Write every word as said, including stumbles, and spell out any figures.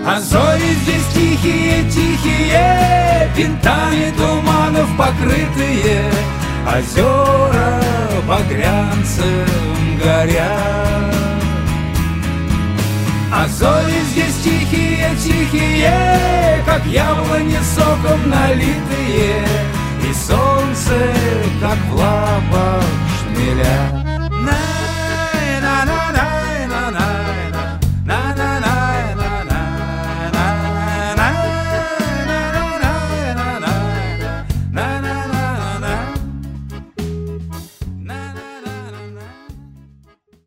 А зори здесь тихие-тихие, винтами туманов покрытые, озера багрянцем горят. А зори здесь тихие-тихие, как яблони соком налитые,